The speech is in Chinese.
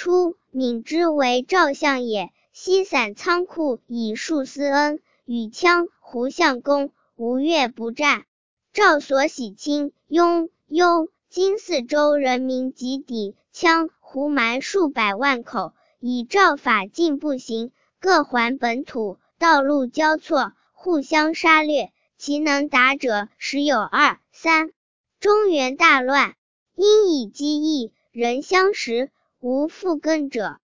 初，闵之为赵相也，西散仓库以数思恩，与羌胡相攻，吴越不战。赵所喜亲，雍、幽、今四州人民及抵羌胡蛮数百万口，以赵法禁步行，各还本土，道路交错，互相杀掠，其能达者时有2、3。中原大乱，因以饥疫，人相食，无复耕者。